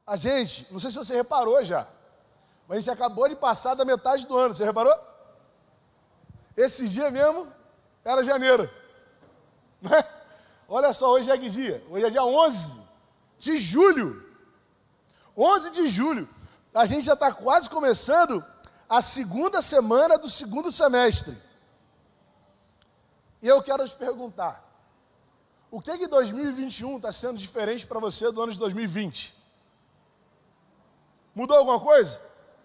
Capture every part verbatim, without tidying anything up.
A gente, não sei se você reparou já, mas a gente acabou de passar da metade do ano, você reparou? Esse dia mesmo era janeiro, né? Olha só, hoje é que dia? Hoje é dia onze de julho. onze de julho. A gente já está quase começando a segunda semana do segundo semestre. E eu quero te perguntar, o que que dois mil e vinte e um está sendo diferente para você do ano de dois mil e vinte? Mudou alguma coisa?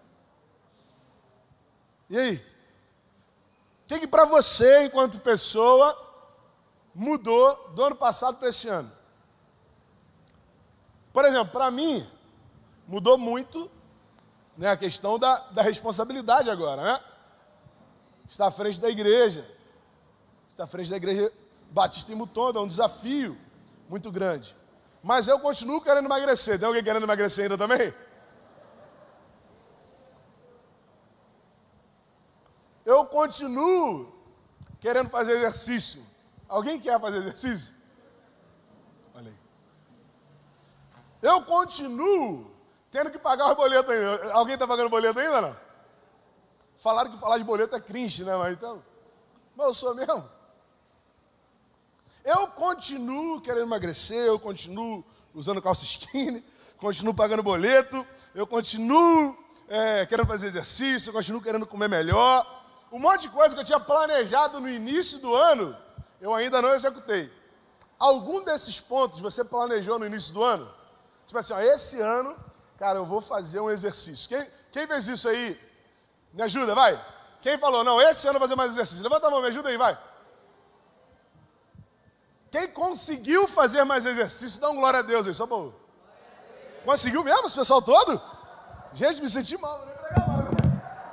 E aí? O que que para você, enquanto pessoa, mudou do ano passado para esse ano? Por exemplo, para mim, mudou muito, né, a questão da, da responsabilidade agora, né? Está à frente da igreja, está à frente da igreja Batista em Mutombo, é um desafio muito grande. Mas eu continuo querendo emagrecer. Tem alguém querendo emagrecer ainda também? Eu continuo querendo fazer exercício. Alguém quer fazer exercício? Olha aí. Eu continuo tendo que pagar os boletos ainda. Alguém está pagando boleto ainda, não? Falaram que falar de boleto é cringe, né? Mas então, mas eu sou mesmo. Eu continuo querendo emagrecer, eu continuo usando calça skinny, continuo pagando boleto, eu continuo é, querendo fazer exercício, eu continuo querendo comer melhor. Um monte de coisa que eu tinha planejado no início do ano, eu ainda não executei. Algum desses pontos você planejou no início do ano? Tipo assim, ó, esse ano, cara, eu vou fazer um exercício. Quem, quem fez isso aí? Me ajuda, vai. Quem falou, não, esse ano eu vou fazer mais exercício? Levanta a mão, me ajuda aí, vai. Quem conseguiu fazer mais exercício, dá um glória a Deus aí, só pra... Conseguiu mesmo, esse pessoal todo? Gente, me senti mal, não pregar mal, né?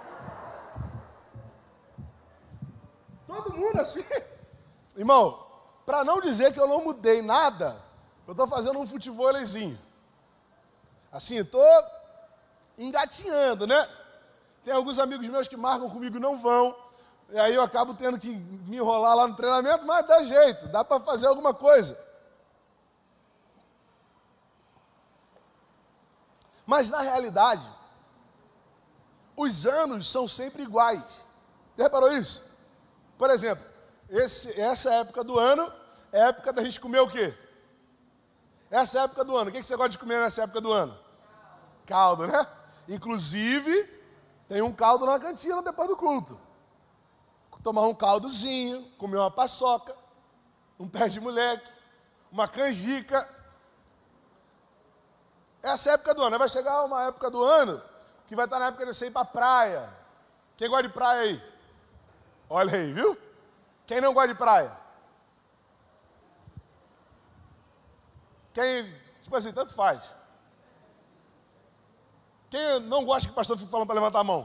Todo mundo assim. Irmão, para não dizer que eu não mudei nada, eu estou fazendo um futevôleizinho. Assim, estou engatinhando, né? Tem alguns amigos meus que marcam comigo e não vão. E aí eu acabo tendo que me enrolar lá no treinamento, mas dá jeito, dá para fazer alguma coisa. Mas na realidade, os anos são sempre iguais. Você reparou isso? Por exemplo, esse, essa época do ano é a época da gente comer o quê? Essa é a época do ano. O que você gosta de comer nessa época do ano? Caldo, né? Inclusive, tem um caldo na cantina depois do culto. Tomar um caldozinho, comer uma paçoca, um pé de moleque, uma canjica. Essa é a época do ano. Vai chegar uma época do ano que vai estar na época de você ir para a praia. Quem gosta de praia aí? Olha aí, viu? Quem não gosta de praia? Quem, tipo assim, tanto faz. Quem não gosta que o pastor fique falando para levantar a mão?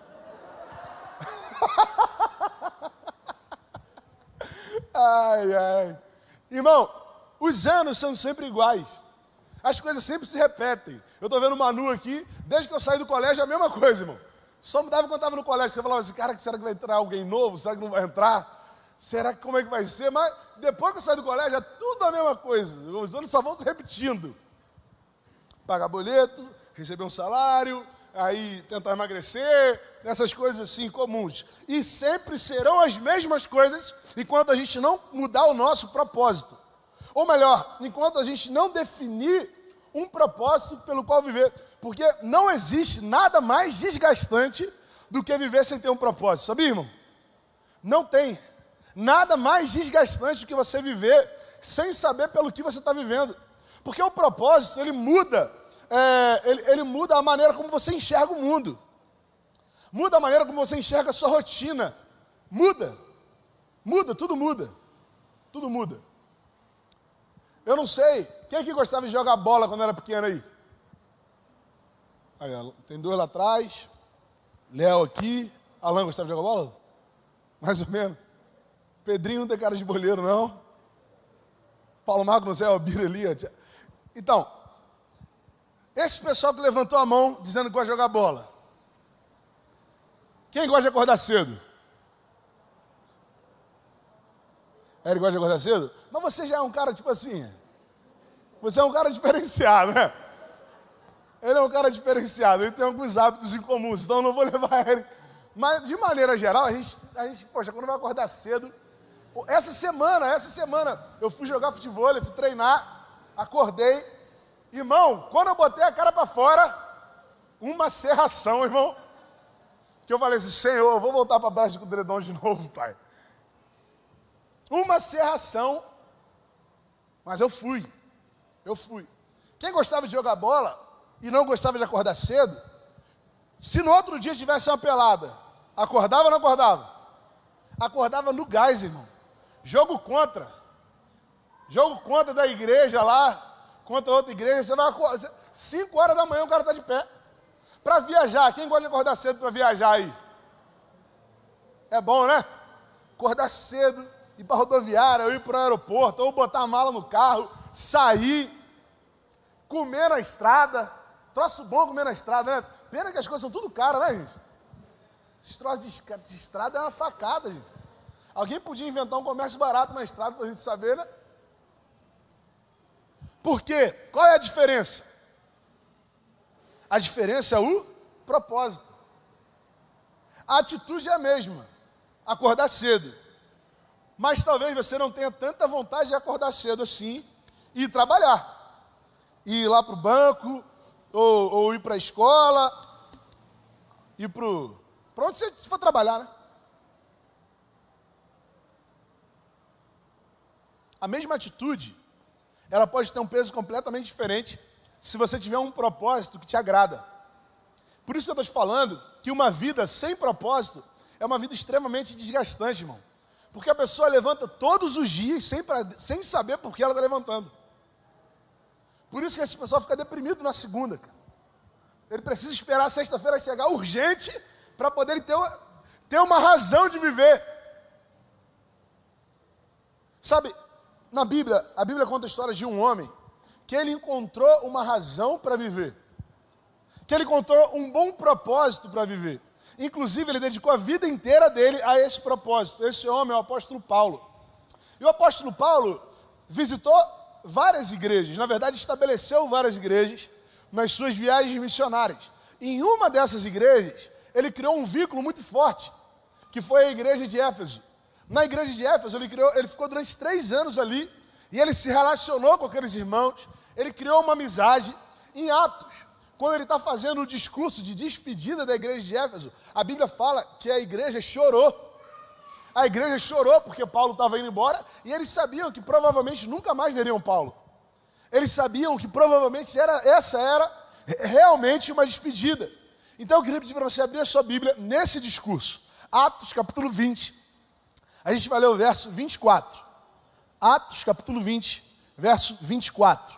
Ai, ai. Irmão, os anos são sempre iguais. As coisas sempre se repetem. Eu estou vendo o Manu aqui, desde que eu saí do colégio, é a mesma coisa, irmão. Só mudava quando estava no colégio. Você falava assim, cara, será que vai entrar alguém novo? Será que não vai entrar? Será que como é que vai ser? Mas depois que eu saí do colégio, é tudo a mesma coisa. Os anos só vão se repetindo. Pagar boleto, receber um salário, aí tentar emagrecer, essas coisas assim comuns. E sempre serão as mesmas coisas enquanto a gente não mudar o nosso propósito. Ou melhor, enquanto a gente não definir um propósito pelo qual viver. Porque não existe nada mais desgastante do que viver sem ter um propósito. Sabia, irmão? Não tem. Nada mais desgastante do que você viver sem saber pelo que você está vivendo. Porque o propósito, ele muda, é, ele, ele muda a maneira como você enxerga o mundo. Muda a maneira como você enxerga a sua rotina. Muda. Muda, tudo muda. Tudo muda. Eu não sei, quem aqui gostava de jogar bola quando era pequeno aí? Aí, tem dois lá atrás. Léo aqui. Alan gostava de jogar bola? Mais ou menos. Pedrinho não tem cara de boleiro, não. Paulo Marco, não sei, o Bira ali. Então, esse pessoal que levantou a mão dizendo que gosta de jogar bola. Quem gosta de acordar cedo? Ele gosta de acordar cedo? Mas você já é um cara tipo assim. Você é um cara diferenciado, né? ele é um cara diferenciado, ele tem alguns hábitos incomuns, então eu não vou levar ele. Mas, de maneira geral, a gente, a gente, poxa, quando vai acordar cedo... Essa semana, essa semana, eu fui jogar futebol, eu fui treinar, acordei. Irmão, quando eu botei a cara para fora, uma serração, irmão. Que eu falei assim, Senhor, eu vou voltar para baixo com o Dredon de novo, pai. Uma serração. Mas eu fui, eu fui. Quem gostava de jogar bola e não gostava de acordar cedo, se no outro dia tivesse uma pelada, acordava ou não acordava? Acordava no gás, irmão. Jogo contra. Jogo contra da igreja lá, contra outra igreja. Você vai acordar. cinco horas da manhã o cara está de pé. Para viajar. Quem gosta de acordar cedo para viajar aí? É bom, né? Acordar cedo, ir para a rodoviária, ou ir para o aeroporto, ou botar a mala no carro, sair, comer na estrada. Troço bom comer na estrada, né? Pena que as coisas são tudo caras, né, gente? Esse troço de estrada é uma facada, gente. Alguém podia inventar um comércio barato na estrada para a gente saber, né? Por quê? Qual é a diferença? A diferença é o propósito. A atitude é a mesma, acordar cedo. Mas talvez você não tenha tanta vontade de acordar cedo assim e ir trabalhar. Ir lá para o banco, ou, ou ir para a escola, ir para o... Para onde você for trabalhar, né? A mesma atitude, ela pode ter um peso completamente diferente se você tiver um propósito que te agrada. Por isso que eu estou te falando que uma vida sem propósito é uma vida extremamente desgastante, irmão. Porque a pessoa levanta todos os dias sem, pra, sem saber por que ela está levantando. Por isso que esse pessoal fica deprimido na segunda, cara. Ele precisa esperar a sexta-feira chegar urgente para poder ter, ter uma razão de viver. Sabe, na Bíblia, a Bíblia conta a história de um homem que ele encontrou uma razão para viver. Que ele encontrou um bom propósito para viver. Inclusive, ele dedicou a vida inteira dele a esse propósito. Esse homem é o apóstolo Paulo. E o apóstolo Paulo visitou várias igrejas. Na verdade, estabeleceu várias igrejas nas suas viagens missionárias. E em uma dessas igrejas, ele criou um vínculo muito forte, que foi a igreja de Éfeso. Na igreja de Éfeso, ele, criou, ele ficou durante três anos ali, e ele se relacionou com aqueles irmãos, ele criou uma amizade. Em Atos, quando ele está fazendo o discurso de despedida da igreja de Éfeso, a Bíblia fala que a igreja chorou. A igreja chorou porque Paulo estava indo embora, e eles sabiam que provavelmente nunca mais veriam Paulo. Eles sabiam que provavelmente era, essa era realmente uma despedida. Então eu queria pedir para você abrir a sua Bíblia nesse discurso. Atos capítulo vinte. A gente vai ler o verso vinte e quatro. Atos capítulo vinte, verso vinte e quatro.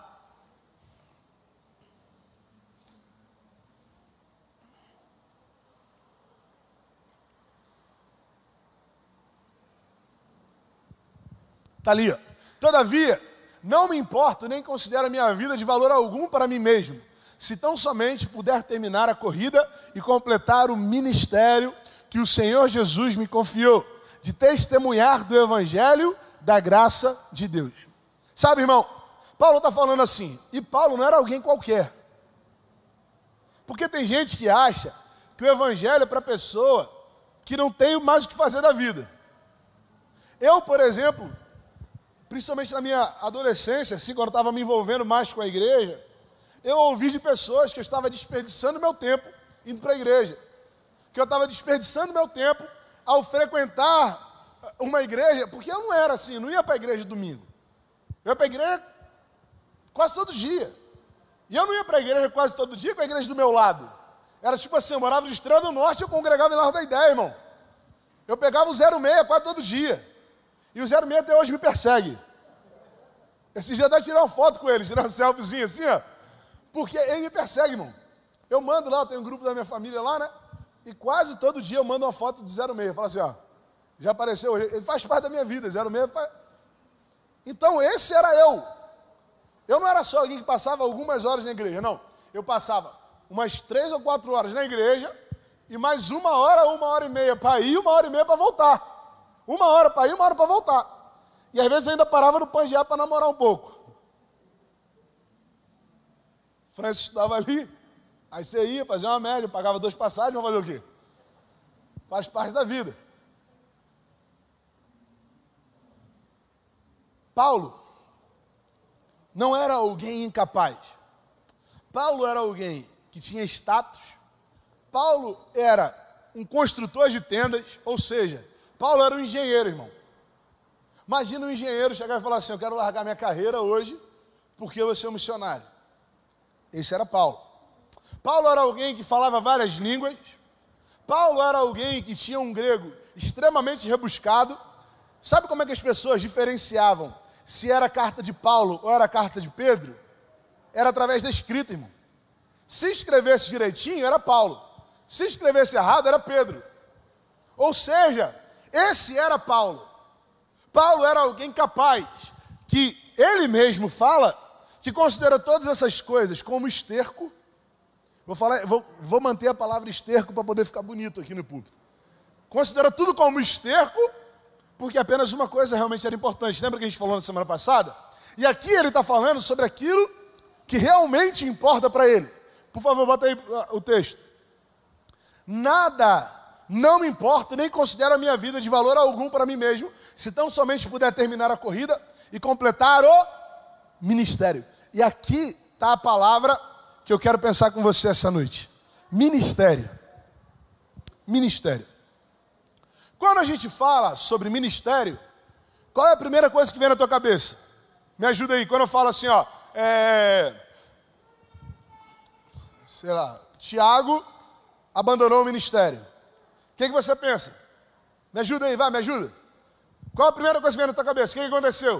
Está ali, ó. Todavia, não me importo nem considero a minha vida de valor algum para mim mesmo, se tão somente puder terminar a corrida e completar o ministério que o Senhor Jesus me confiou, de testemunhar do Evangelho da graça de Deus. Sabe, irmão, Paulo está falando assim, e Paulo não era alguém qualquer. Porque tem gente que acha que o Evangelho é para pessoa que não tem mais o que fazer da vida. Eu, por exemplo, principalmente na minha adolescência, assim, quando eu estava me envolvendo mais com a igreja, eu ouvi de pessoas que eu estava desperdiçando meu tempo indo para a igreja. Que eu estava desperdiçando meu tempo ao frequentar uma igreja, porque eu não era assim, não ia para a igreja domingo. Eu ia para a igreja quase todo dia. E eu não ia para a igreja quase todo dia com a igreja do meu lado. Era tipo assim, eu morava no Estrela do Norte e eu congregava em Largo da Ideia, irmão. Eu pegava o zero seis quase todo dia. E o zero seis até hoje me persegue. Esse dia dá tirar uma foto com ele, tirar uma selfiezinha assim, ó. Porque ele me persegue, irmão. Eu mando lá, eu tenho um grupo da minha família lá, né? E quase todo dia eu mando uma foto do zero seis. Fala assim, ó, já apareceu, ele faz parte da minha vida, zero seis faz... Então esse era eu. Eu não era só alguém que passava algumas horas na igreja, não. Eu passava umas três ou quatro horas na igreja e mais uma hora, uma hora e meia para ir, uma hora e meia para voltar. Uma hora para ir, uma hora para voltar. E às vezes ainda parava no Pangeá para namorar um pouco. Francis estava ali, Aí você ia fazer uma média, pagava duas passagens, vai fazer o quê? Faz parte da vida. Paulo não era alguém incapaz. Paulo era alguém que tinha status. Paulo era um construtor de tendas, ou seja, Paulo era um engenheiro, irmão. Imagina um engenheiro chegar e falar assim, eu quero largar minha carreira hoje porque eu vou ser um missionário. Esse era Paulo. Paulo era alguém que falava várias línguas. Paulo era alguém que tinha um grego extremamente rebuscado. Sabe como é que as pessoas diferenciavam se era a carta de Paulo ou era a carta de Pedro? Era através da escrita, irmão. Se escrevesse direitinho, era Paulo. Se escrevesse errado, era Pedro. Ou seja, esse era Paulo. Paulo era alguém capaz, que ele mesmo fala, que considera todas essas coisas como esterco. Vou, falar, vou, vou manter a palavra esterco para poder ficar bonito aqui no púlpito. Considera tudo como esterco, porque apenas uma coisa realmente era importante. Lembra que a gente falou na semana passada? E aqui ele está falando sobre aquilo que realmente importa para ele. Por favor, bota aí o texto. Nada, não me importa, nem considero a minha vida de valor algum para mim mesmo, se tão somente puder terminar a corrida e completar o ministério. E aqui está a palavra que eu quero pensar com você essa noite. Ministério. Ministério. Quando a gente fala sobre ministério, qual é a primeira coisa que vem na tua cabeça? Me ajuda aí, quando eu falo assim, ó, é... sei lá, Tiago abandonou o ministério. O que, que você pensa? Me ajuda aí, vai, me ajuda. Qual a primeira coisa que vem na tua cabeça? O que, que aconteceu?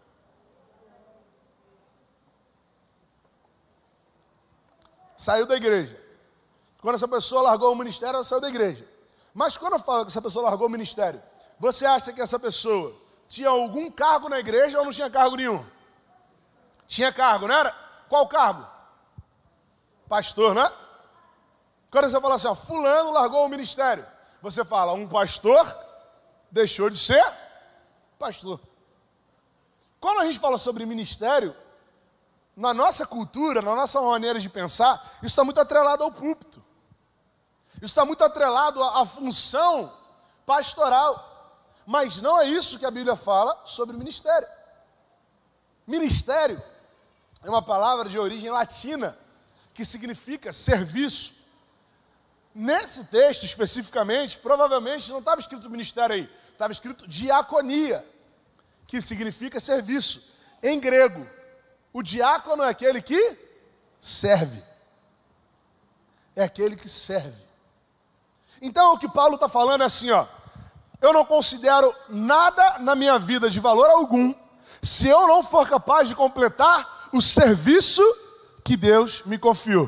Saiu da igreja. Quando essa pessoa largou o ministério, ela saiu da igreja. Mas quando eu falo que essa pessoa largou o ministério, você acha que essa pessoa tinha algum cargo na igreja ou não tinha cargo nenhum? Tinha cargo, não era? Qual cargo? Pastor, não é? Quando você fala assim, ó, fulano largou o ministério, você fala, um pastor deixou de ser pastor. Quando a gente fala sobre ministério, na nossa cultura, na nossa maneira de pensar, isso está muito atrelado ao púlpito. Isso está muito atrelado à, à função pastoral. Mas não é isso que a Bíblia fala sobre ministério. Ministério é uma palavra de origem latina, que significa serviço. Nesse texto, especificamente, provavelmente não estava escrito ministério aí, estava escrito diaconia, que significa serviço. Em grego, o diácono é aquele que serve. É aquele que serve. Então, o que Paulo está falando é assim, ó, eu não considero nada na minha vida de valor algum, se eu não for capaz de completar o serviço que Deus me confiou.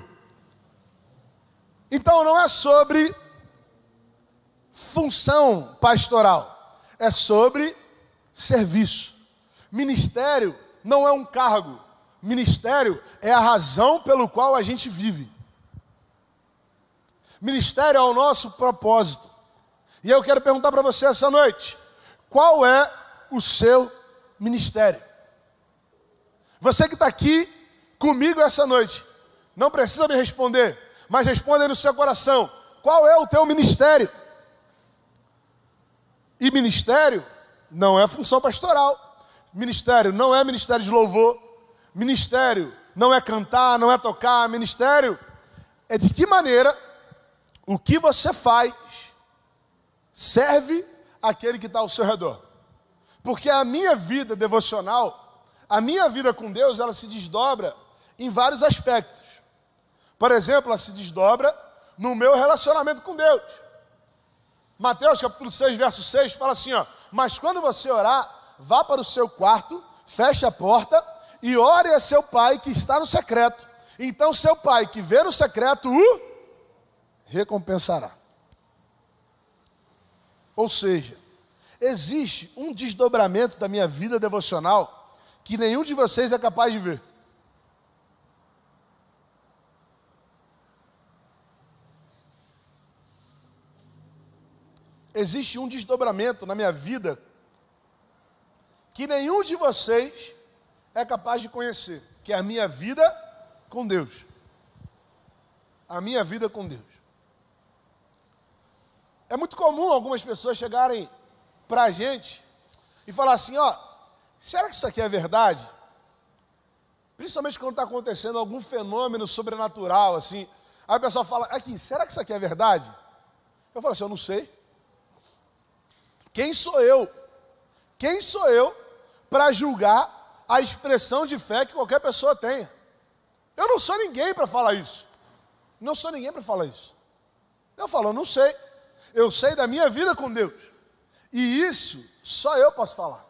Então não é sobre função pastoral, é sobre serviço. Ministério não é um cargo, ministério é a razão pelo qual a gente vive. Ministério é o nosso propósito. E eu quero perguntar para você essa noite, qual é o seu ministério? Você que está aqui comigo essa noite, não precisa me responder, mas responda aí no seu coração, qual é o teu ministério? E ministério não é função pastoral, ministério não é ministério de louvor, ministério não é cantar, não é tocar, ministério é de que maneira o que você faz serve àquele que está ao seu redor. Porque a minha vida devocional, a minha vida com Deus, ela se desdobra em vários aspectos. Por exemplo, ela se desdobra no meu relacionamento com Deus. Mateus capítulo seis, verso seis, fala assim, ó, mas quando você orar, vá para o seu quarto, feche a porta e ore a seu pai que está no secreto. Então seu pai que vê no secreto o recompensará. Ou seja, existe um desdobramento da minha vida devocional que nenhum de vocês é capaz de ver. Existe um desdobramento na minha vida que nenhum de vocês é capaz de conhecer, que é a minha vida com Deus. a minha vida com Deus. É muito comum algumas pessoas chegarem para a gente e falar assim, ó, será que isso aqui é verdade? Principalmente quando está acontecendo algum fenômeno sobrenatural, assim. Aí o pessoal fala, aqui, será que isso aqui é verdade? Eu falo assim, eu não sei. Quem sou eu? Quem sou eu para julgar a expressão de fé que qualquer pessoa tenha? Eu não sou ninguém para falar isso. Não sou ninguém para falar isso. Eu falo, eu não sei. Eu sei da minha vida com Deus. E isso só eu posso falar.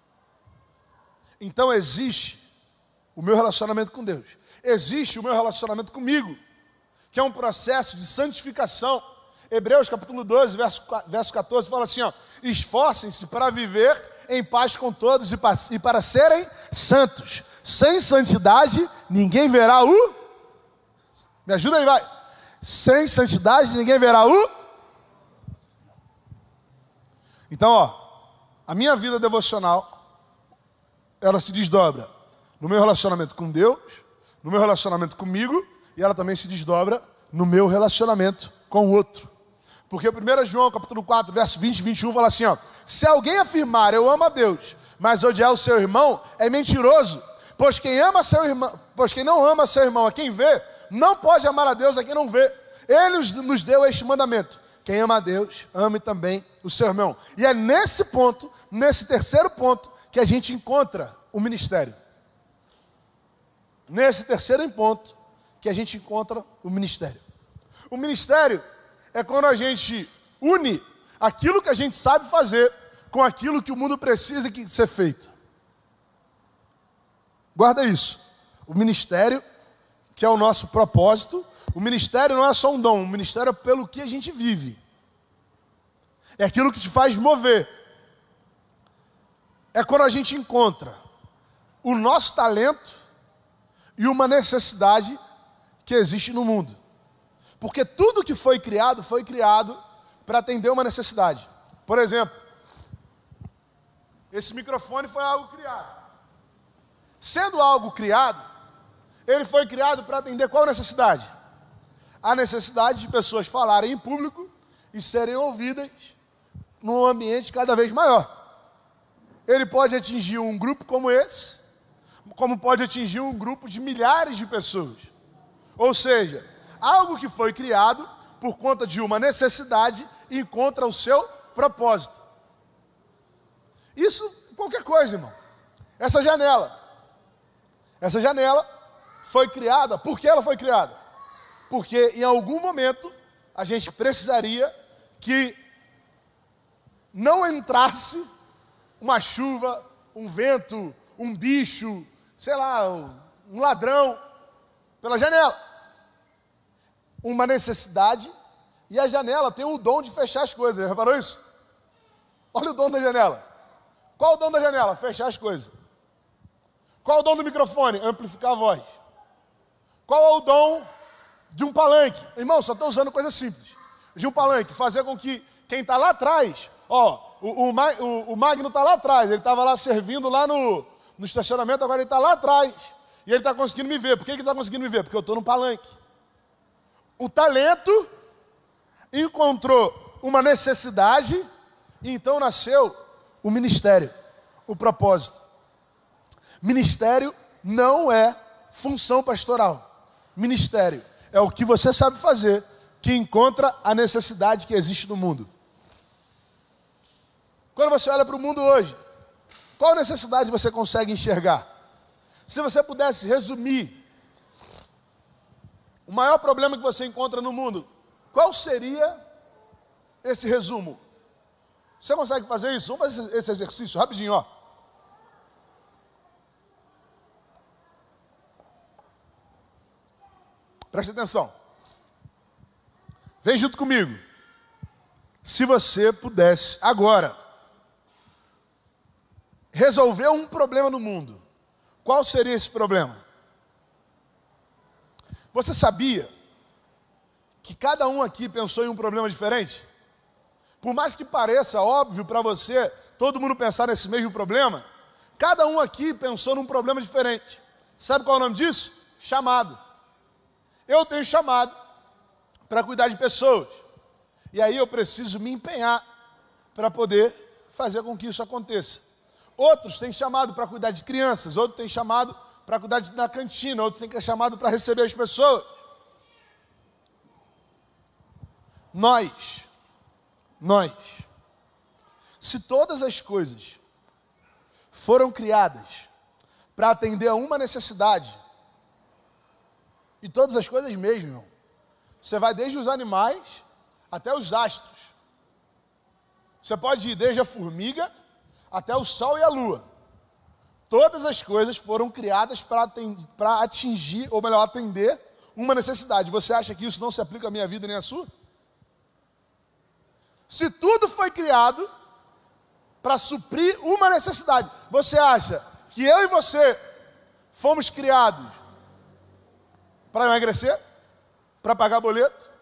Então existe o meu relacionamento com Deus. Existe o meu relacionamento comigo, que é um processo de santificação. Hebreus capítulo doze, verso, verso catorze, fala assim, ó, esforcem-se para viver em paz com todos e para, e para serem santos. Sem santidade, ninguém verá o... Me ajuda aí, vai. Sem santidade, ninguém verá o... Então, ó, a minha vida devocional, ela se desdobra no meu relacionamento com Deus, no meu relacionamento comigo, e ela também se desdobra no meu relacionamento com o outro. Porque primeiro João, capítulo quatro, verso vinte e vinte e um, fala assim, ó, se alguém afirmar, eu amo a Deus, mas odiar o seu irmão, é mentiroso, pois quem ama seu irmão, pois quem não ama seu irmão a quem vê, não pode amar a Deus a quem não vê. Ele nos deu este mandamento, quem ama a Deus, ame também o seu irmão. E é nesse ponto, nesse terceiro ponto, que a gente encontra o ministério. Nesse terceiro ponto, que a gente encontra o ministério. O ministério é quando a gente une aquilo que a gente sabe fazer com aquilo que o mundo precisa que ser feito. Guarda isso. O ministério, que é o nosso propósito, o ministério não é só um dom, o ministério é pelo que a gente vive. É aquilo que te faz mover. É quando a gente encontra o nosso talento e uma necessidade que existe no mundo. Porque tudo que foi criado, foi criado para atender uma necessidade. Por exemplo, esse microfone foi algo criado. Sendo algo criado, ele foi criado para atender qual necessidade? A necessidade de pessoas falarem em público e serem ouvidas num ambiente cada vez maior. Ele pode atingir um grupo como esse, como pode atingir um grupo de milhares de pessoas. Ou seja, algo que foi criado por conta de uma necessidade encontra o seu propósito. Isso, qualquer coisa, irmão. Essa janela. Essa janela foi criada, por que ela foi criada? Porque em algum momento a gente precisaria que não entrasse uma chuva, um vento, um bicho, sei lá, um ladrão pela janela. Uma necessidade, e a janela tem o dom de fechar as coisas, já reparou isso? Olha o dom da janela. Qual o dom da janela? Fechar as coisas. Qual o dom do microfone? Amplificar a voz. Qual é o dom de um palanque? Irmão, só estou usando coisa simples. De um palanque, fazer com que quem está lá atrás, ó, o, o, o, o Magno está lá atrás, ele estava lá servindo lá no, no estacionamento, agora ele está lá atrás, e ele está conseguindo me ver. Por que ele está conseguindo me ver? Porque eu estou no palanque. O talento encontrou uma necessidade e então nasceu o ministério, o propósito. Ministério não é função pastoral. Ministério é o que você sabe fazer que encontra a necessidade que existe no mundo. Quando você olha para o mundo hoje, qual necessidade você consegue enxergar? Se você pudesse resumir o maior problema que você encontra no mundo, qual seria esse resumo? Você consegue fazer isso? Vamos fazer esse exercício rapidinho, ó. Preste atenção. Vem junto comigo. Se você pudesse agora resolver um problema no mundo, qual seria esse problema? Você sabia que cada um aqui pensou em um problema diferente? Por mais que pareça óbvio para você, todo mundo pensar nesse mesmo problema, cada um aqui pensou num problema diferente. Sabe qual é o nome disso? Chamado. Eu tenho chamado para cuidar de pessoas. E aí eu preciso me empenhar para poder fazer com que isso aconteça. Outros têm chamado para cuidar de crianças, outros têm chamado para cuidar de, na cantina, outros têm chamado para receber as pessoas. Nós, nós, se todas as coisas foram criadas para atender a uma necessidade, e todas as coisas mesmo, irmão, você vai desde os animais até os astros. Você pode ir desde a formiga até o sol e a lua. Todas as coisas foram criadas para atingir, ou melhor, atender uma necessidade. Você acha que isso não se aplica à minha vida nem à sua? Se tudo foi criado para suprir uma necessidade, você acha que eu e você fomos criados para emagrecer? Para pagar boleto?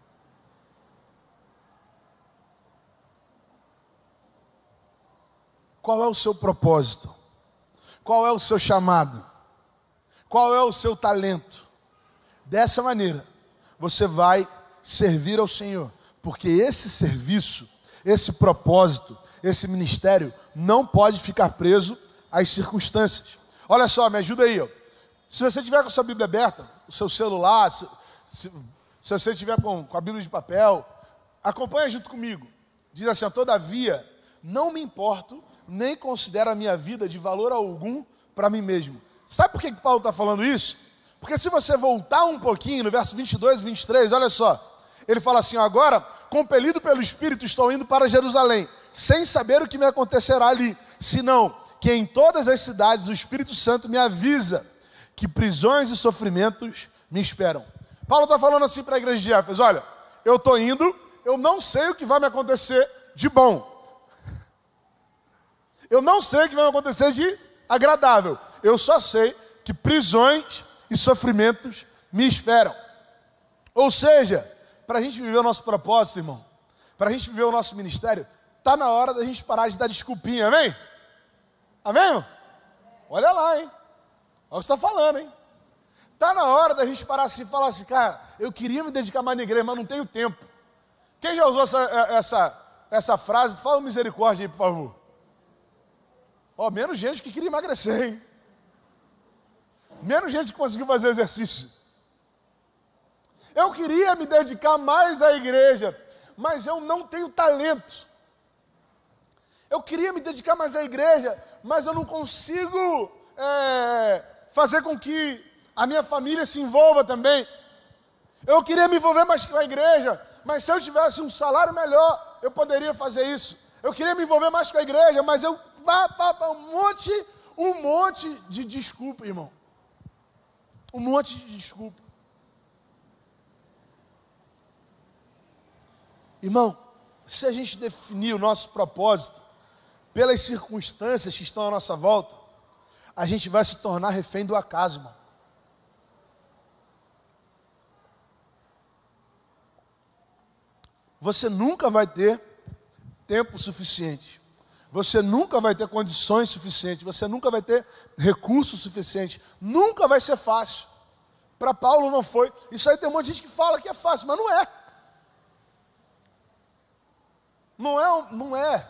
Qual é o seu propósito? Qual é o seu chamado? Qual é o seu talento? Dessa maneira, você vai servir ao Senhor, porque esse serviço, esse propósito, esse ministério não pode ficar preso às circunstâncias. Olha só, me ajuda aí, ó. Se você tiver com a sua Bíblia aberta, o seu celular, se, se, se você tiver com, com a Bíblia de papel, acompanha junto comigo. Diz assim, ó, todavia, não me importo, nem considero a minha vida de valor algum para mim mesmo. Sabe por que que Paulo está falando isso? Porque se você voltar um pouquinho, no verso vinte e dois e vinte e três, olha só, ele fala assim, ó, agora, compelido pelo Espírito, estou indo para Jerusalém, sem saber o que me acontecerá ali, senão que em todas as cidades o Espírito Santo me avisa que prisões e sofrimentos me esperam. Paulo está falando assim para a igreja de Éfeso, olha, eu estou indo, eu não sei o que vai me acontecer de bom. Eu não sei o que vai me acontecer de agradável. Eu só sei que prisões e sofrimentos me esperam. Ou seja, para a gente viver o nosso propósito, irmão, para a gente viver o nosso ministério, está na hora da gente parar de dar desculpinha, amém? Amém, irmão? Olha lá, hein? Olha o que você está falando, hein? Está na hora da gente parar assim e falar assim, cara, eu queria me dedicar mais na igreja, mas não tenho tempo. Quem já usou essa, essa, essa frase? Fala misericórdia aí, por favor. Ó, menos gente que queria emagrecer, hein? Menos gente que conseguiu fazer exercício. Eu queria me dedicar mais à igreja, mas eu não tenho talento. Eu queria me dedicar mais à igreja, mas eu não consigo é, fazer com que a minha família se envolva também. Eu queria me envolver mais com a igreja, mas se eu tivesse um salário melhor, eu poderia fazer isso. Eu queria me envolver mais com a igreja, mas eu... Pá, pá, pá, um monte, um monte de desculpa, irmão. Um monte de desculpa. Irmão, se a gente definir o nosso propósito pelas circunstâncias que estão à nossa volta, a gente vai se tornar refém do acaso, irmão. Você nunca vai ter tempo suficiente. Você nunca vai ter condições suficientes, você nunca vai ter recursos suficientes, nunca vai ser fácil. Para Paulo não foi. Isso aí tem um monte de gente que fala que é fácil, mas não é. Não é, não é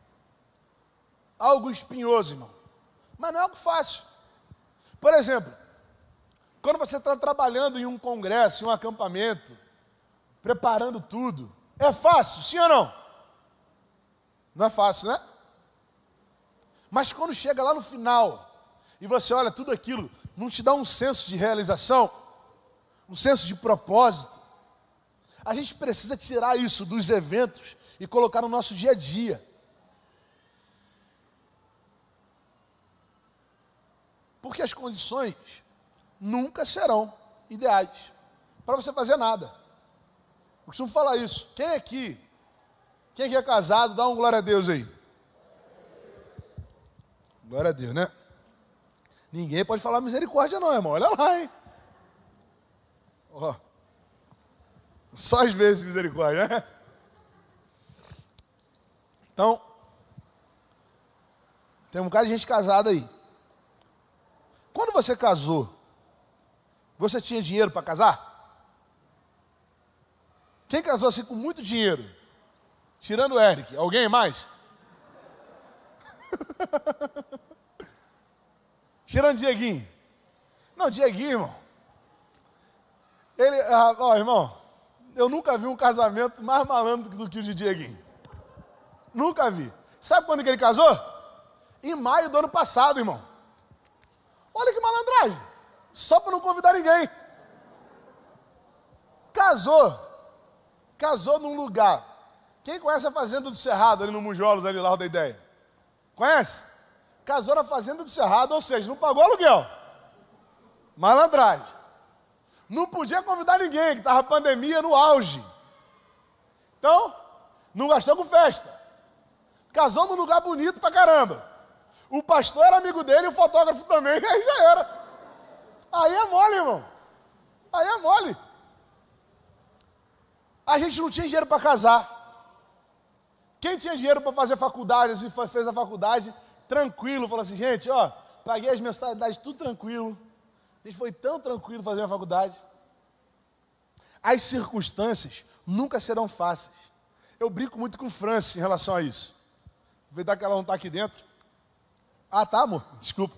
algo espinhoso, irmão. Mas não é algo fácil. Por exemplo, quando você está trabalhando em um congresso, em um acampamento, preparando tudo, é fácil, sim ou não? Não é fácil, né? Mas quando chega lá no final, e você olha tudo aquilo, não te dá um senso de realização, um senso de propósito. A gente precisa tirar isso dos eventos e colocar no nosso dia a dia. Porque as condições nunca serão ideais para você fazer nada. Eu costumo falar isso. Quem aqui, quem aqui é casado, dá um glória a Deus aí. Glória a Deus, né? Ninguém pode falar misericórdia não, irmão. Olha lá, hein? Ó. Só às vezes misericórdia, né? Então, tem um bocado de gente casada aí. Quando você casou, você tinha dinheiro para casar? Quem casou assim com muito dinheiro? Tirando o Eric. Alguém mais? Tirando Dieguinho. Não, Dieguinho, irmão. Ele, ah, ó, irmão, eu nunca vi um casamento mais malandro do que o de Dieguinho. Nunca vi. Sabe quando que ele casou? Em maio do ano passado, irmão. Olha que malandragem. Só para não convidar ninguém. Casou. Casou num lugar. Quem conhece a Fazenda do Cerrado, ali no Munjolos, ali lá da Ideia? Conhece? Casou na Fazenda do Cerrado, ou seja, não pagou aluguel. Malandragem. Não podia convidar ninguém, que estava a pandemia no auge. Então, não gastou com festa. Casou num lugar bonito pra caramba. O pastor era amigo dele e o fotógrafo também, aí já era. Aí é mole, irmão. Aí é mole. A gente não tinha dinheiro para casar. Quem tinha dinheiro para fazer faculdade, assim, fez a faculdade, tranquilo, falou assim, gente, ó, paguei as mensalidades, tudo tranquilo. A gente foi tão tranquilo fazer a faculdade. As circunstâncias nunca serão fáceis. Eu brinco muito com o Francis em relação a isso. Aproveitar que ela não está aqui dentro. Ah, tá, amor? Desculpa.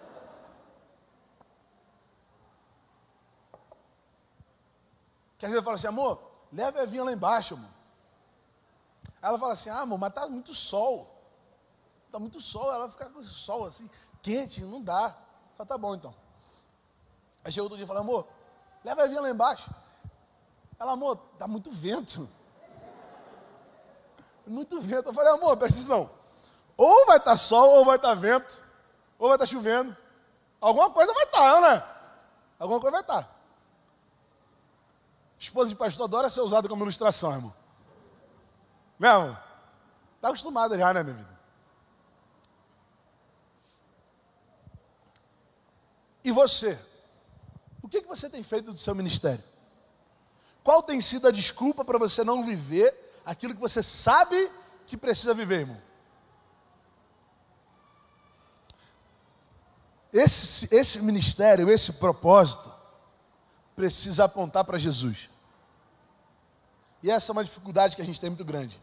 Que às vezes eu falo assim, amor, leva a Evinha lá embaixo, amor. Aí ela fala assim, ah, amor, mas tá muito sol. Tá muito sol, ela vai ficar com esse sol assim, quente, não dá. Eu falo, tá bom então. Aí chegou outro dia e falou, amor, leva a Evinha lá embaixo. Ela, amor, tá muito vento. Muito vento. Eu falei, amor, presta atenção. Ou vai estar tá sol, ou vai estar tá vento, ou vai estar tá chovendo. Alguma coisa vai estar, tá, né? Alguma coisa vai estar. Tá. Esposa de pastor adora ser usada como ilustração, irmão. Né, irmão? Está acostumada já, né, minha vida? E você? O que, que você tem feito do seu ministério? Qual tem sido a desculpa para você não viver aquilo que você sabe que precisa viver, irmão? Esse, esse ministério, esse propósito, precisa apontar para Jesus. E essa é uma dificuldade que a gente tem muito grande.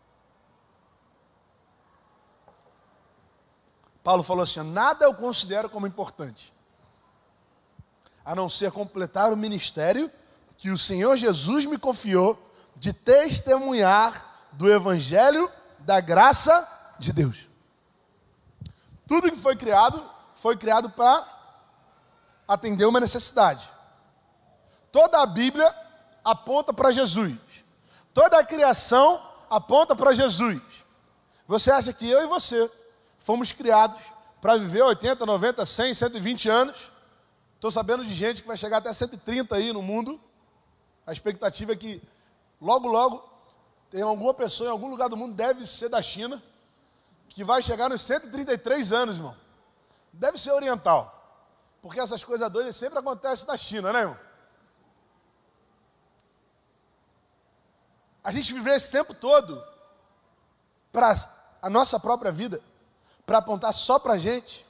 Paulo falou assim, nada eu considero como importante, a não ser completar o ministério que o Senhor Jesus me confiou de testemunhar do Evangelho da graça de Deus. Tudo que foi criado, foi criado para atender uma necessidade. Toda a Bíblia aponta para Jesus. Toda a criação aponta para Jesus. Você acha que eu e você fomos criados para viver oitenta, noventa, cem, cento e vinte anos? Estou sabendo de gente que vai chegar até cento e trinta aí no mundo. A expectativa é que logo, logo, tem alguma pessoa em algum lugar do mundo, deve ser da China, que vai chegar nos cento e trinta e três anos, irmão. Deve ser oriental. Porque essas coisas doidas sempre acontecem na China, né, irmão? A gente viver esse tempo todo para a nossa própria vida, para apontar só para a gente.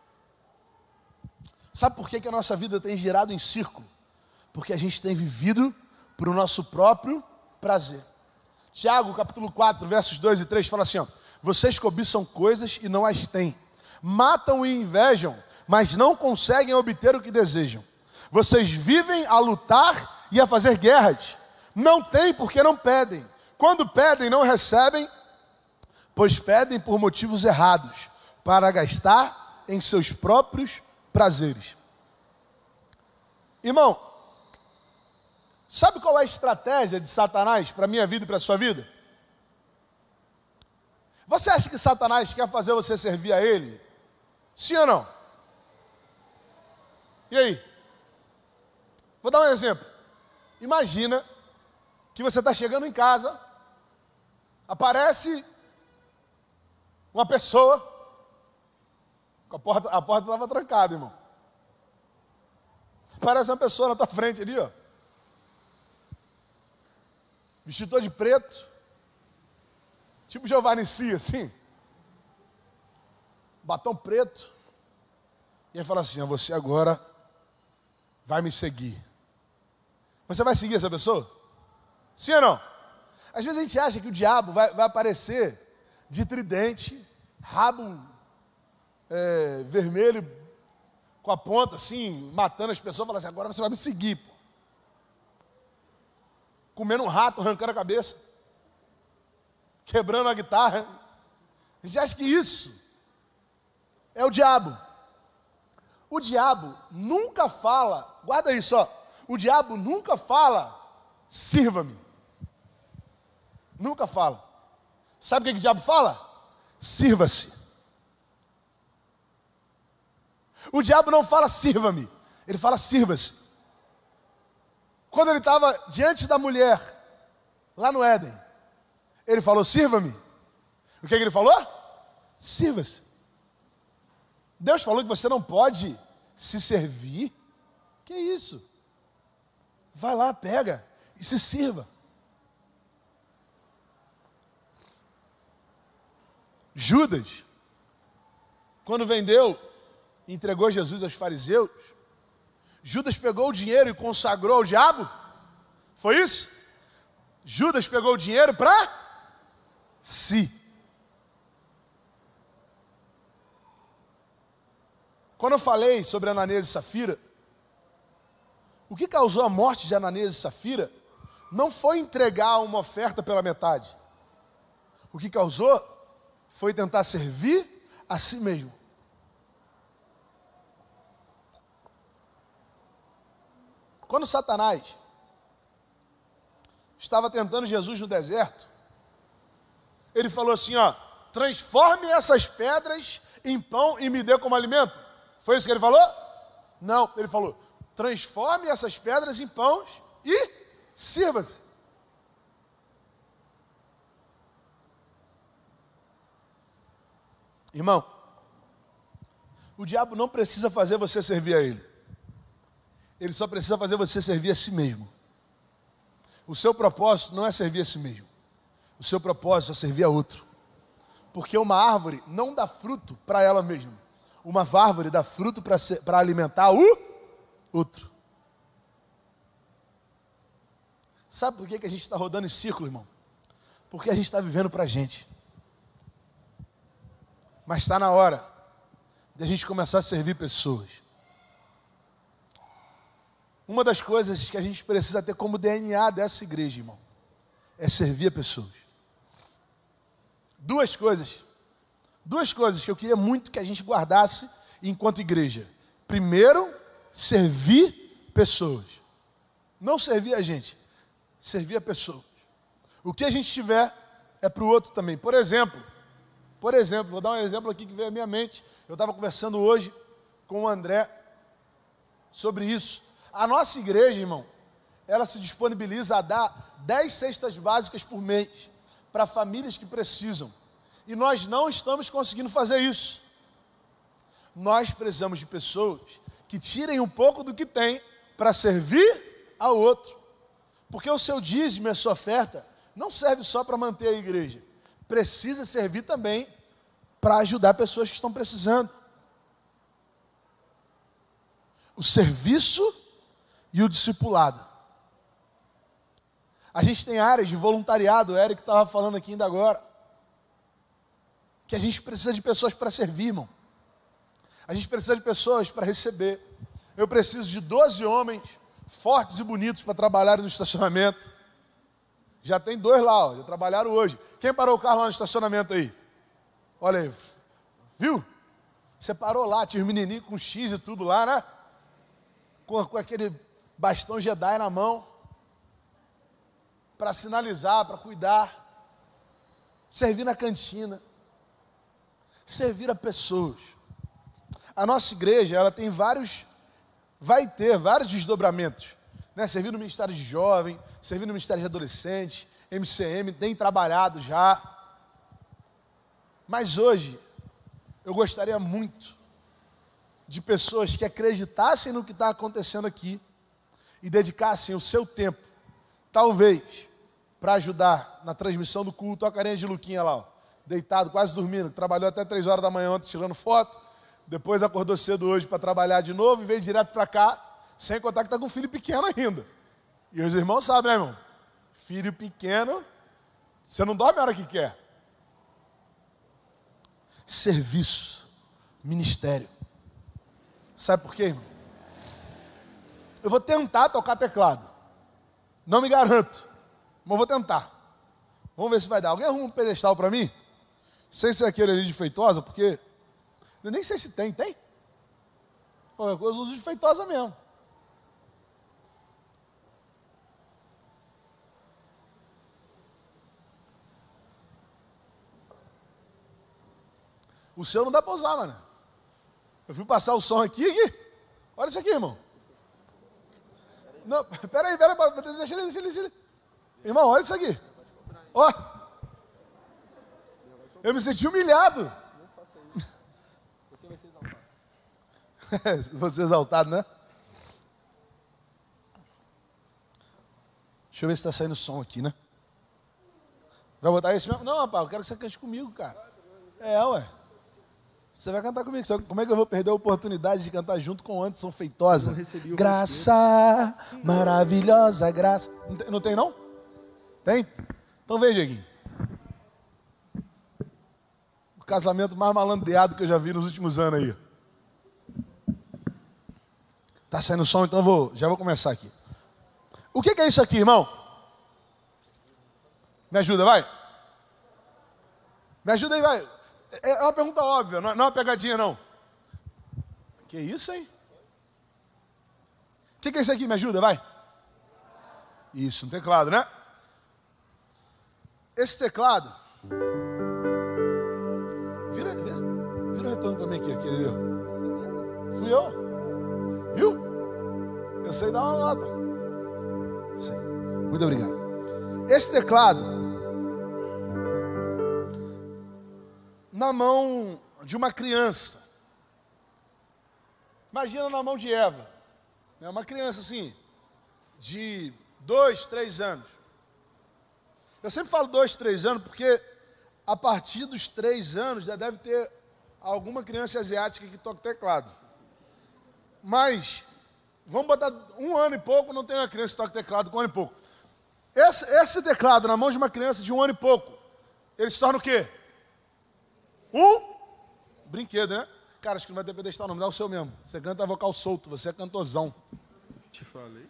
Sabe por que, que a nossa vida tem girado em círculo? Porque a gente tem vivido para o nosso próprio prazer. Tiago, capítulo quatro, versos dois e três, fala assim, ó, vocês cobiçam coisas e não as têm. Matam e invejam, mas não conseguem obter o que desejam. Vocês vivem a lutar e a fazer guerras. Não têm porque não pedem. Quando pedem, não recebem, pois pedem por motivos errados, para gastar em seus próprios prazeres. Irmão, sabe qual é a estratégia de Satanás para a minha vida e para a sua vida? Você acha que Satanás quer fazer você servir a ele? Sim ou não? E aí? Vou dar um exemplo. Imagina que você está chegando em casa, aparece uma pessoa, a porta a porta estava trancada, irmão. Aparece uma pessoa na tua frente ali, ó. Vestido todo de preto, tipo Giovanni C, assim. Batom preto. E ele fala assim, ah, você agora vai me seguir. Você vai seguir essa pessoa? Sim ou não? Às vezes a gente acha que o diabo vai, vai aparecer de tridente, rabo é, vermelho, com a ponta assim, matando as pessoas, falando assim, agora você vai me seguir, pô. Comendo um rato, arrancando a cabeça, quebrando a guitarra. A gente acha que isso é o diabo. O diabo nunca fala, guarda isso, ó. O diabo nunca fala, sirva-me. Nunca fala. Sabe o que, que o diabo fala? Sirva-se. O diabo não fala sirva-me, ele fala sirva-se. Quando ele estava diante da mulher, lá no Éden, ele falou sirva-me. O que, que ele falou? Sirva-se. Deus falou que você não pode se servir. Que isso? Vai lá, pega e se sirva. Judas, quando vendeu, entregou Jesus aos fariseus, Judas pegou o dinheiro e consagrou ao diabo? Foi isso? Judas pegou o dinheiro para si. Quando eu falei sobre Ananias e Safira, o que causou a morte de Ananias e Safira não foi entregar uma oferta pela metade. O que causou foi tentar servir a si mesmo. Quando Satanás estava tentando Jesus no deserto, ele falou assim, ó, transforme essas pedras em pão e me dê como alimento. Foi isso que ele falou? Não, ele falou, transforme essas pedras em pães e sirva-se. Irmão, o diabo não precisa fazer você servir a ele. Ele só precisa fazer você servir a si mesmo. O seu propósito não é servir a si mesmo. O seu propósito é servir a outro. Porque uma árvore não dá fruto para ela mesma. Uma árvore dá fruto para alimentar o outro. Sabe por que, que a gente está rodando em círculo, irmão? Porque a gente está vivendo para a gente. Mas está na hora de a gente começar a servir pessoas. Uma das coisas que a gente precisa ter como D N A dessa igreja, irmão, é servir a pessoas. Duas coisas. Duas coisas que eu queria muito que a gente guardasse enquanto igreja. Primeiro, servir pessoas. Não servir a gente, servir a pessoas. O que a gente tiver é para o outro também. Por exemplo, por exemplo, vou dar um exemplo aqui que veio à minha mente. Eu estava conversando hoje com o André sobre isso. A nossa igreja, irmão, ela se disponibiliza a dar dez cestas básicas por mês para famílias que precisam. E nós não estamos conseguindo fazer isso. Nós precisamos de pessoas que tirem um pouco do que tem para servir ao outro. Porque o seu dízimo e a sua oferta não serve só para manter a igreja. Precisa servir também para ajudar pessoas que estão precisando. O serviço e o discipulado. A gente tem áreas de voluntariado, o Eric estava falando aqui ainda agora, que a gente precisa de pessoas para servir, irmão. A gente precisa de pessoas para receber. Eu preciso de doze homens fortes e bonitos para trabalharem no estacionamento. Já tem dois lá, ó, já trabalharam hoje. Quem parou o carro lá no estacionamento aí? Olha aí, viu? Você parou lá, tinha os menininhos com X e tudo lá, né? Com, com aquele bastão Jedi na mão, para sinalizar, para cuidar, servir na cantina, servir a pessoas. A nossa igreja, ela tem vários, vai ter vários desdobramentos, né? Servir no Ministério de Jovem, servir no Ministério de Adolescente, M C M, tem trabalhado já. Mas hoje, eu gostaria muito de pessoas que acreditassem no que está acontecendo aqui e dedicassem o seu tempo, talvez, para ajudar na transmissão do culto. Olha a carinha de Luquinha lá, ó, deitado, quase dormindo, trabalhou até três horas da manhã ontem tirando foto, depois acordou cedo hoje para trabalhar de novo e veio direto para cá, sem contar que está com um filho pequeno ainda. E os irmãos sabem, né, irmão? Filho pequeno, você não dorme a hora que quer. Serviço, ministério. Sabe por quê, irmão? Eu vou tentar tocar teclado. Não me garanto, mas vou tentar. Vamos ver se vai dar. Alguém arruma um pedestal para mim? Sem ser aquele ali de Feitosa, porque... Eu nem sei se tem, tem? Pô, eu uso de Feitosa mesmo. O seu não dá para usar, mano. Eu fui passar o som aqui, aqui. Olha isso aqui, irmão. Não, peraí, peraí, deixa ele, deixa ele, deixa ele. Irmão, olha isso aqui. Ó. Eu me senti humilhado. Não faça isso. Você vai ser exaltado. Você é exaltado, né? Deixa eu ver se está saindo som aqui, né? Vai botar esse mesmo? Não, rapaz, eu quero que você cante comigo, cara. É, ué. Você vai cantar comigo. Como é que eu vou perder a oportunidade de cantar junto com o Anderson Feitosa? Graça, maravilhosa graça. Não tem, não tem, não? Tem? Então veja aqui. O casamento mais malandreado que eu já vi nos últimos anos aí. Tá saindo som, então eu vou, já vou começar aqui. O que, que é isso aqui, irmão? Me ajuda, vai. Me ajuda aí, vai. É uma pergunta óbvia, não é uma pegadinha, não. Que isso, hein? O que, que é isso aqui? Me ajuda, vai. Isso, um teclado, né? Esse teclado... Vira, vira, vira o retorno para mim aqui, aquele ali. Fui eu. Viu? Eu sei dar uma nota. Sei. Muito obrigado. Esse teclado... na mão de uma criança. Imagina na mão de Eva. É uma criança assim, de dois, três anos. Eu sempre falo dois, três anos, porque a partir dos três anos já deve ter alguma criança asiática que toca teclado. Mas, vamos botar um ano e pouco, não tem uma criança que toca teclado com um ano e pouco. Esse, esse teclado na mão de uma criança de um ano e pouco, ele se torna o quê? Um brinquedo, né? Cara, acho que não vai ter pedestal não, me dá o seu mesmo. Você canta vocal solto, você é cantorzão. Te falei.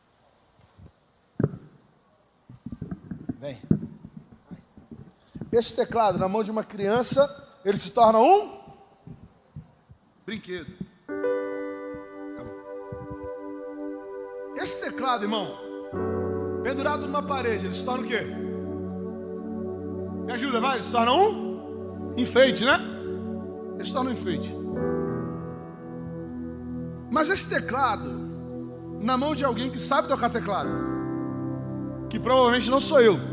Vem. Esse teclado na mão de uma criança, ele se torna um brinquedo. Tá bom. Esse teclado, irmão, pendurado numa parede, ele se torna o quê? Me ajuda, vai, ele se torna um enfeite, né? Ele se torna um enfeite. Mas esse teclado, na mão de alguém que sabe tocar teclado, que provavelmente não sou eu,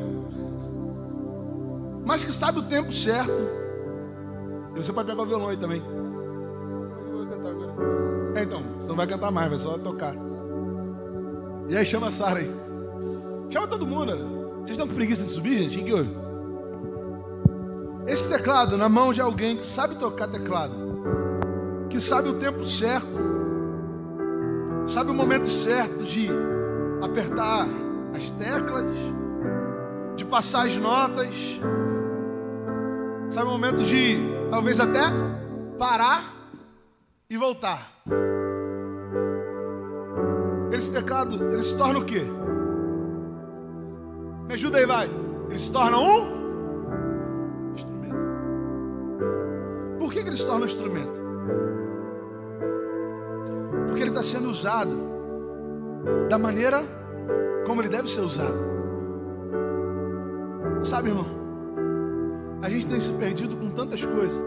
mas que sabe o tempo certo, e você pode pegar o violão aí também. Eu vou cantar agora. É, então, você não vai cantar mais, vai só tocar. E aí chama a Sara aí. Chama todo mundo. Vocês estão com preguiça de subir, gente? O que houve? Esse teclado na mão de alguém que sabe tocar teclado, que sabe o tempo certo, sabe o momento certo de apertar as teclas, de passar as notas, sabe o momento de talvez até parar e voltar. Esse teclado, ele se torna o quê? Me ajuda aí, vai. Ele se torna um Por que, que ele se torna um instrumento? Porque ele está sendo usado da maneira como ele deve ser usado. Sabe, irmão? A gente tem se perdido com tantas coisas.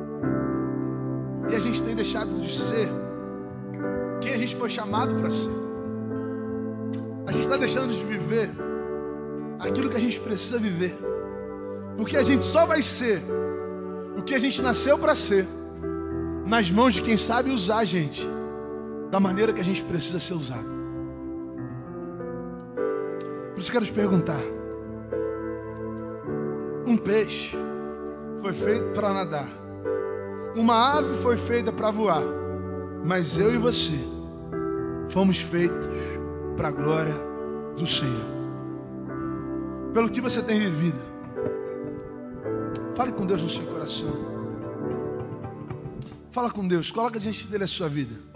E a gente tem deixado de ser quem a gente foi chamado para ser. A gente está deixando de viver aquilo que a gente precisa viver. Porque a gente só vai ser o que a gente nasceu para ser nas mãos de quem sabe usar a gente da maneira que a gente precisa ser usado. Por isso eu quero te perguntar: um peixe foi feito para nadar, uma ave foi feita para voar, mas eu e você fomos feitos para a glória do Senhor. pelo que você tem vivido. Fale com Deus no seu coração. Fala com Deus, coloca diante dele a sua vida.